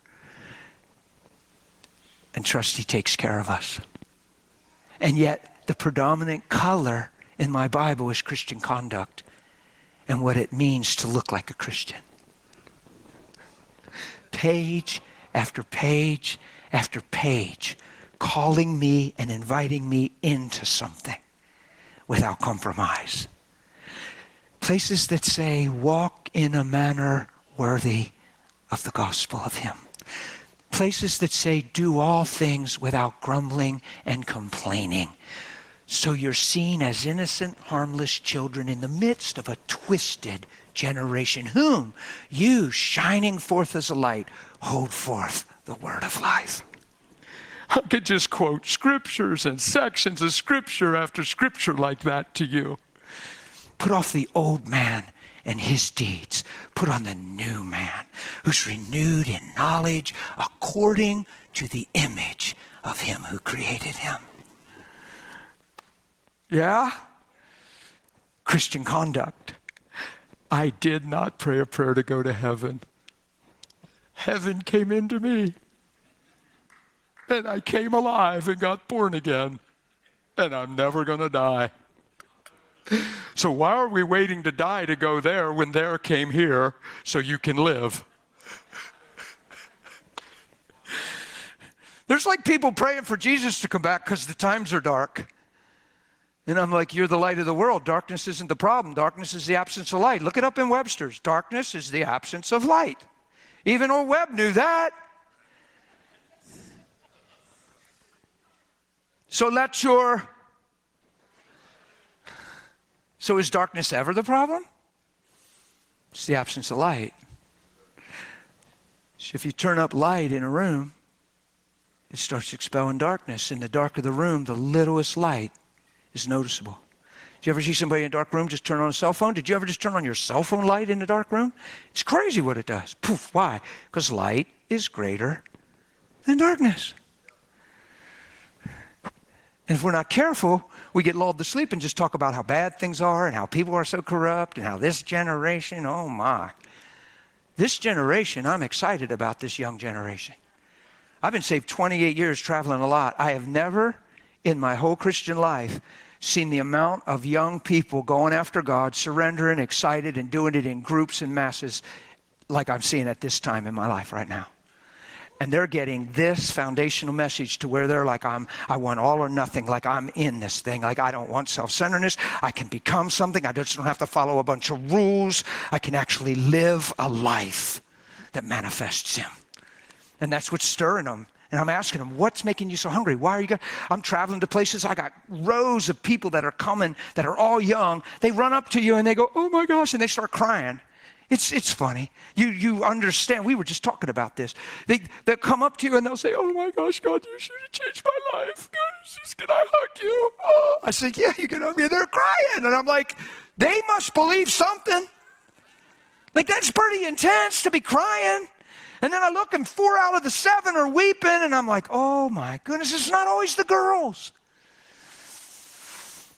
Speaker 1: and trust He takes care of us. And yet the predominant color in my Bible is Christian conduct and what it means to look like a Christian. Page after page after page, calling me and inviting me into something without compromise. Places that say, walk in a manner worthy of the gospel of Him. Places that say, do all things without grumbling and complaining. So you're seen as innocent, harmless children in the midst of a twisted generation, whom you, shining forth as a light, hold forth the word of life. I could just quote scriptures and sections of scripture after scripture like that to you. Put off the old man and his deeds. Put on the new man, who's renewed in knowledge according to the image of Him who created him. Yeah? Christian conduct. I did not pray a prayer to go to heaven. Heaven came into me. And I came alive and got born again. And I'm never going to die. So why are we waiting to die to go there when there came here so you can live? There's like people praying for Jesus to come back because the times are dark. And I'm like, you're the light of the world. Darkness isn't the problem. Darkness is the absence of light. Look it up in Webster's. Darkness is the absence of light. Even old Webb knew that. So is darkness ever the problem? It's the absence of light. So if you turn up light in a room, it starts expelling darkness. In the dark of the room, the littlest light is noticeable. Did you ever see somebody in a dark room just turn on a cell phone? Did you ever just turn on your cell phone light in a dark room? It's crazy what it does. Poof, why? Because light is greater than darkness. And if we're not careful, we get lulled to sleep and just talk about how bad things are and how people are so corrupt and how this generation, oh my. This generation, I'm excited about this young generation. I've been saved 28 years, traveling a lot. I have never in my whole Christian life seen the amount of young people going after God, surrendering, excited, and doing it in groups and masses like I'm seeing at this time in my life right now. And they're getting this foundational message to where they're like, I want all or nothing, like I'm in this thing, like I don't want self-centeredness. I can become something. I just don't have to follow a bunch of rules. I can actually live a life that manifests Him. And that's what's stirring them. And I'm asking them, what's making you so hungry? Why are you going? I'm traveling to places. I got rows of people that are coming that are all young. They run up to you and they go, oh my gosh, and they start crying. It's funny. You understand. We were just talking about this. They'll come up to you and they'll say, oh my gosh, God, you should have changed my life. God, can I hug you? Oh. I said, yeah, you can hug me. They're crying. And I'm like, they must believe something. Like, that's pretty intense to be crying. And then I look and 4 out of the 7 are weeping. And I'm like, oh my goodness, it's not always the girls.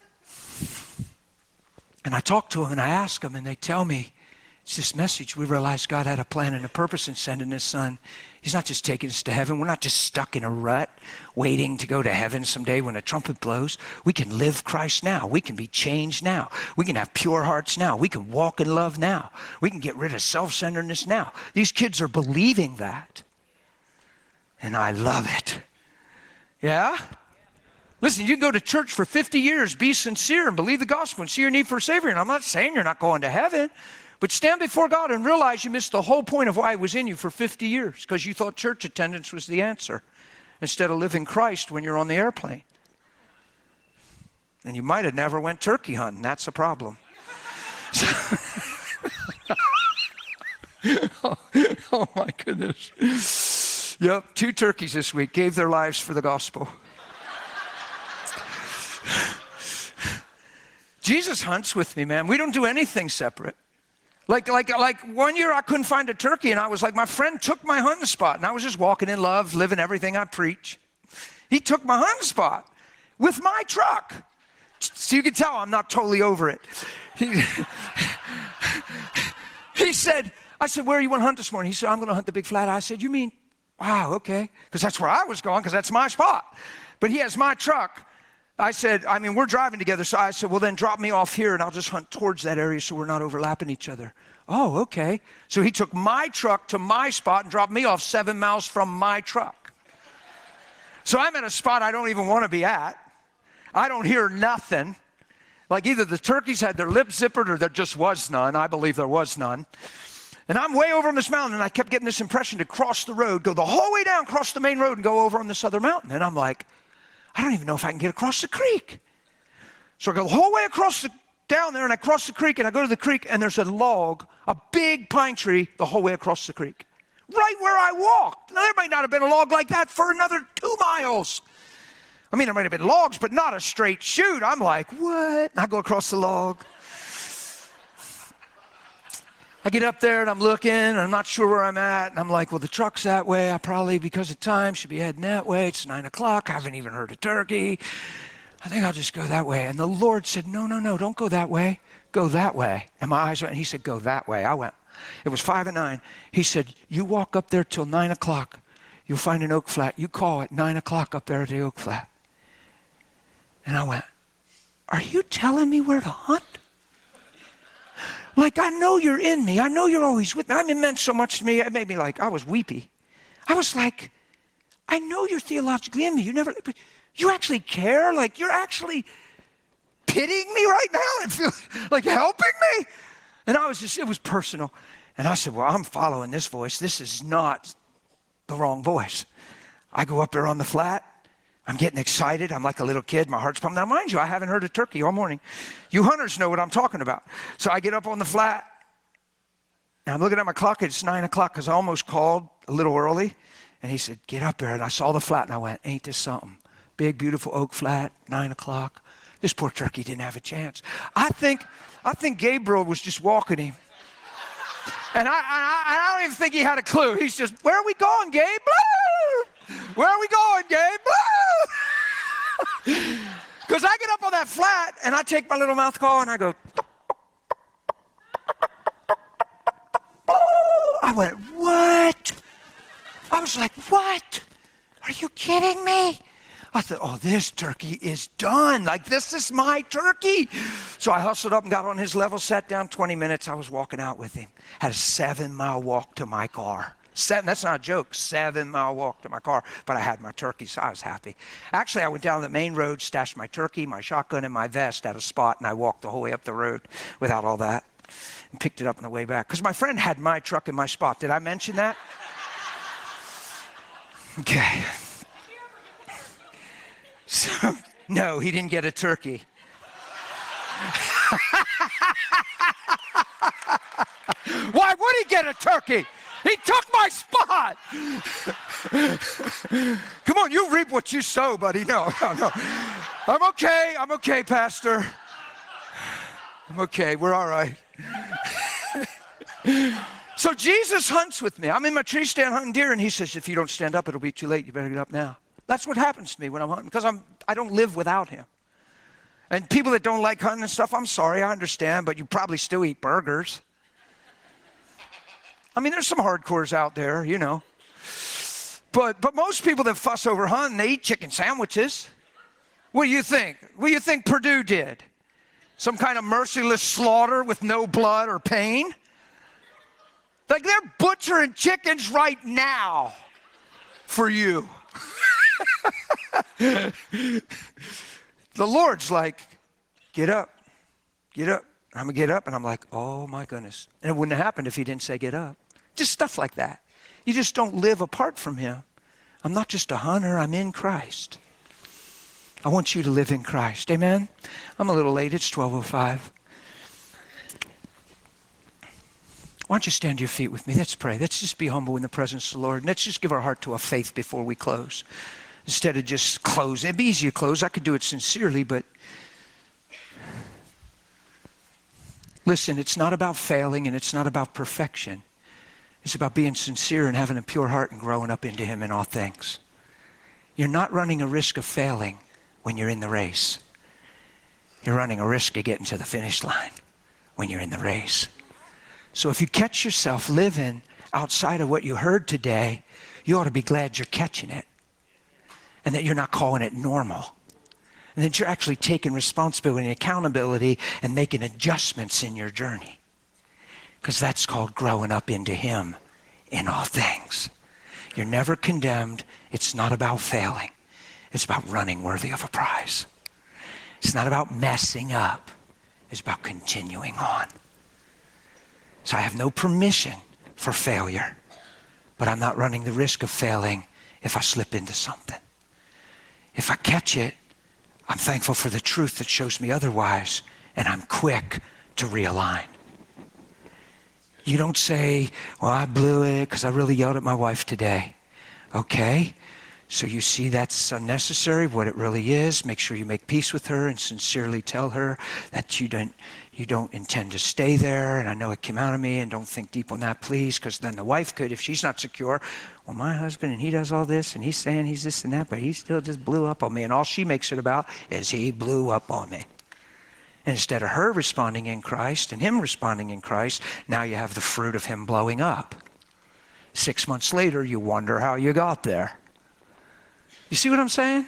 Speaker 1: And I talk to them and I ask them and they tell me, it's this message. We realized God had a plan and a purpose in sending his son. He's not just taking us to heaven. We're not just stuck in a rut waiting to go to heaven someday when a trumpet blows. We can live Christ now. We can be changed now. We can have pure hearts now. We can walk in love now. We can get rid of self-centeredness now. These kids are believing that. And I love it. Yeah? Listen, you can go to church for 50 years, be sincere and believe the gospel and see your need for a Savior. And I'm not saying you're not going to heaven, but stand before God and realize you missed the whole point of why he was in you for 50 years, because you thought church attendance was the answer instead of living Christ when you're on the airplane. And you might have never went turkey hunting. That's a problem. Oh my goodness. Yep, 2 turkeys this week gave their lives for the gospel. Jesus hunts with me, man. We don't do anything separate. Like 1 year I couldn't find a turkey and I was like, my friend took my hunting spot and I was just walking in love, living everything I preach. He took my hunting spot with my truck. So you can tell I'm not totally over it. He said, I said, where are you want to hunt this morning? He said, I'm going to hunt the big flat. I said, you mean, wow, okay. Because that's where I was going, because that's my spot. But he has my truck. I said, we're driving together. So I said, well, then drop me off here and I'll just hunt towards that area so we're not overlapping each other. Oh, okay. So he took my truck to my spot and dropped me off 7 miles from my truck. So I'm at a spot I don't even want to be at. I don't hear nothing. Like either the turkeys had their lips zippered or there just was none. I believe there was none. And I'm way over on this mountain and I kept getting this impression to cross the road, go the whole way down, cross the main road and go over on this other mountain. And I'm like, I don't even know if I can get across the creek. So I go the whole way down there and I cross the creek and I go to the creek and there's a log, a big pine tree the whole way across the creek. Right where I walked. Now there might not have been a log like that for another 2 miles. There might have been logs, but not a straight shoot. I'm like, what? And I go across the log. I get up there and I'm looking and I'm not sure where I'm at. And I'm like, well, the truck's that way. I probably, because of time, should be heading that way. It's 9 o'clock. I haven't even heard a turkey. I think I'll just go that way. And the Lord said, no, don't go that way. Go that way. And my eyes went, and he said, go that way. I went. It was 5 and 9. He said, you walk up there till 9 o'clock. You'll find an oak flat. You call at 9 o'clock up there at the oak flat. And I went, are you telling me where to hunt? Like, I know you're in me. I know you're always with me. It meant so much to me. It made me I was weepy. I was like, I know you're theologically in me. You actually care? Like, you're actually pitying me right now and feel like helping me? And it was personal. And I said, well, I'm following this voice. This is not the wrong voice. I go up there on the flat. I'm getting excited. I'm like a little kid. My heart's pumping. Now, mind you, I haven't heard a turkey all morning. You hunters know what I'm talking about. So I get up on the flat, and I'm looking at my clock. It's 9 o'clock because I almost called a little early. And he said, get up there. And I saw the flat, and I went, ain't this something? Big, beautiful oak flat, 9 o'clock. This poor turkey didn't have a chance. I think Gabriel was just walking him. And I don't even think he had a clue. He's just, where are we going, Gabe? Where are we going, Gabe? Because I get up on that flat and I take my little mouth call and I go. I went, what? I was like, what? Are you kidding me? I thought, oh, this turkey is done. Like, this is my turkey. So I hustled up and got on his level, sat down 20 minutes. I was walking out with him. Had a 7-mile walk to my car. That's not a joke, 7-mile walk to my car. But I had my turkey, so I was happy. Actually, I went down the main road, stashed my turkey, my shotgun, and my vest at a spot, and I walked the whole way up the road without all that and picked it up on the way back. Because my friend had my truck in my spot. Did I mention that? Okay. So, no, he didn't get a turkey. Why would he get a turkey? He took my spot. Come on, you reap what you sow, buddy. No. I'm okay, Pastor. I'm okay, we're all right. So Jesus hunts with me. I'm in my tree stand hunting deer, and he says, if you don't stand up, it'll be too late. You better get up now. That's what happens to me when I'm hunting, because I don't live without him. And people that don't like hunting and stuff, I'm sorry, I understand, but you probably still eat burgers. I mean, there's some hardcores out there, you know. But most people that fuss over hunting, they eat chicken sandwiches. What do you think? What do you think Purdue did? Some kind of merciless slaughter with no blood or pain? Like they're butchering chickens right now for you. The Lord's like, get up, get up. I'm going to get up, and I'm like, oh my goodness. And it wouldn't have happened if he didn't say get up. Just stuff like that. You just don't live apart from him. I'm not just a hunter, I'm in Christ. I want you to live in Christ. Amen? I'm a little late. It's 12:05. Why don't you stand to your feet with me? Let's pray. Let's just be humble in the presence of the Lord. And let's just give our heart to a faith before we close. Instead of just close. It'd be easy to close. I could do it sincerely, but listen, it's not about failing and it's not about perfection. It's about being sincere and having a pure heart and growing up into him in all things. You're not running a risk of failing when you're in the race. You're running a risk of getting to the finish line when you're in the race. So if you catch yourself living outside of what you heard today, you ought to be glad you're catching it and that you're not calling it normal. And that you're actually taking responsibility and accountability and making adjustments in your journey. Because that's called growing up into him in all things. You're never condemned. It's not about failing. It's about running worthy of a prize. It's not about messing up. It's about continuing on. So I have no permission for failure, but I'm not running the risk of failing if I slip into something. If I catch it, I'm thankful for the truth that shows me otherwise, and I'm quick to realign. You don't say, well, I blew it because I really yelled at my wife today. Okay, so you see that's unnecessary, what it really is. Make sure you make peace with her and sincerely tell her that you don't intend to stay there, and I know it came out of me, and don't think deep on that, please, because then the wife could, if she's not secure, well, my husband, and he does all this, and he's saying he's this and that, but he still just blew up on me, and all she makes it about is he blew up on me. And instead of her responding in Christ and him responding in Christ, now you have the fruit of him blowing up. 6 months later, you wonder how you got there. You see what I'm saying?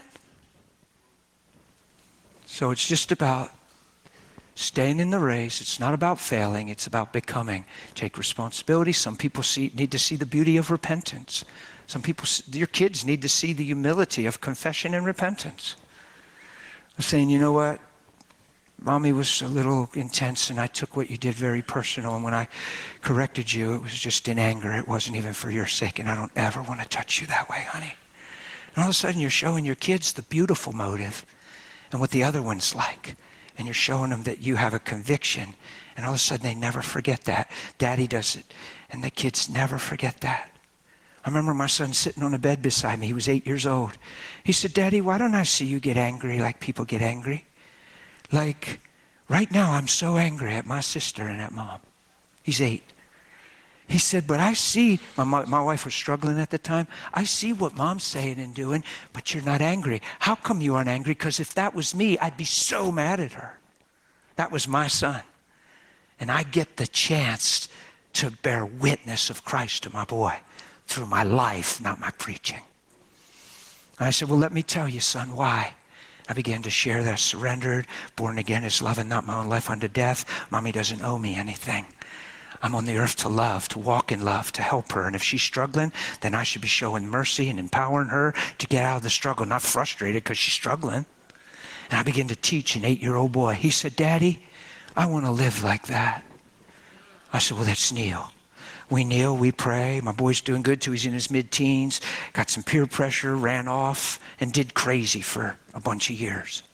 Speaker 1: So it's just about staying in the race. It's not about failing. It's about becoming. Take responsibility. Some people need to see the beauty of repentance. Some people, your kids need to see the humility of confession and repentance. I'm saying, you know what? Mommy was a little intense, and I took what you did very personal. And when I corrected you, it was just in anger. It wasn't even for your sake, and I don't ever want to touch you that way, honey. And all of a sudden, you're showing your kids the beautiful motive and what the other one's like. And you're showing them that you have a conviction. And all of a sudden, they never forget that. Daddy does it. And the kids never forget that. I remember my son sitting on a bed beside me. He was 8 years old. He said, Daddy, why don't I see you get angry like people get angry? Like, right now, I'm so angry at my sister and at Mom. He's 8. He said, but I see, my wife was struggling at the time. I see what Mom's saying and doing, but you're not angry. How come you aren't angry? Because if that was me, I'd be so mad at her. That was my son. And I get the chance to bear witness of Christ to my boy through my life, not my preaching. And I said, well, let me tell you, son, why. I began to share that I surrendered, born again is loving not my own life unto death. Mommy doesn't owe me anything. I'm on the earth to love, to walk in love, to help her. And if she's struggling, then I should be showing mercy and empowering her to get out of the struggle, not frustrated because she's struggling. And I began to teach an 8-year-old boy. He said, Daddy, I want to live like that. I said, well, let's kneel. We kneel, we pray. My boy's doing good too. He's in his mid-teens, got some peer pressure, ran off, and did crazy for a bunch of years.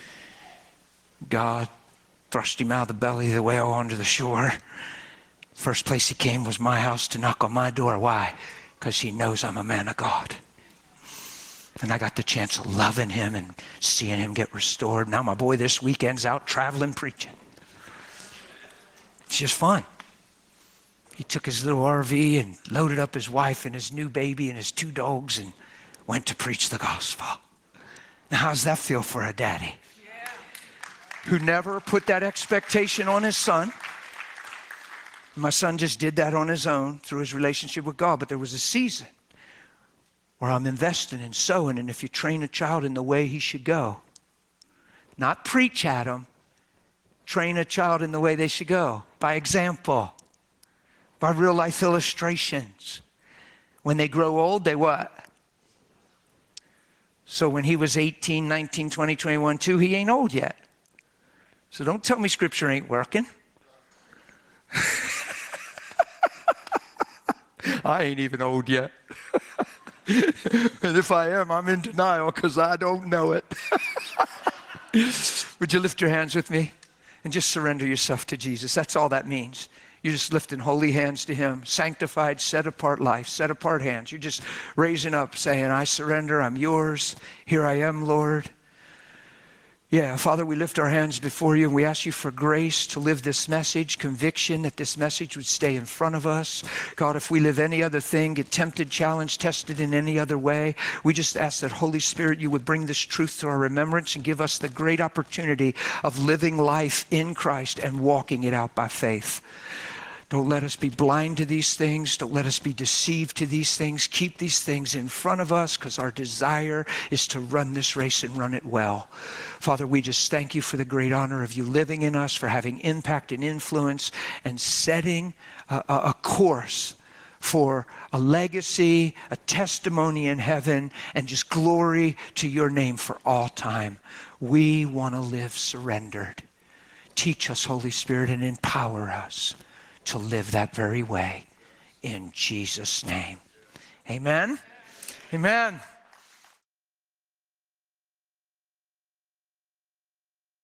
Speaker 1: God thrust him out of the belly of the whale onto the shore. First place he came was my house to knock on my door. Why? Because he knows I'm a man of God. And I got the chance of loving him and seeing him get restored. Now my boy this weekend's out traveling, preaching. It's just fun. He took his little RV and loaded up his wife and his new baby and his 2 dogs and went to preach the gospel. Now, how's that feel for a daddy? who never put that expectation on his son. My son just did that on his own through his relationship with God. But there was a season where I'm investing and sowing. And if you train a child in the way he should go, not preach at him, train a child in the way they should go. By example, by real life illustrations. When they grow old, they what? So when he was 18, 19, 20, 21, 2, he ain't old yet. So don't tell me scripture ain't working. I ain't even old yet. And if I am, I'm in denial because I don't know it. Would you lift your hands with me and just surrender yourself to Jesus? That's all that means. You're just lifting holy hands to him. Sanctified, set apart life, set apart hands. You're just raising up saying, I surrender, I'm yours. Here I am, Lord. Yeah, Father, we lift our hands before you and we ask you for grace to live this message, conviction that this message would stay in front of us. God, if we live any other thing, get tempted, challenged, tested in any other way, we just ask that Holy Spirit, you would bring this truth to our remembrance and give us the great opportunity of living life in Christ and walking it out by faith. Don't let us be blind to these things. Don't let us be deceived to these things. Keep these things in front of us because our desire is to run this race and run it well. Father, we just thank you for the great honor of you living in us, for having impact and influence and setting a course for a legacy, a testimony in heaven, and just glory to your name for all time. We want to live surrendered. Teach us, Holy Spirit, and empower us to live that very way in Jesus' name. Amen. Amen.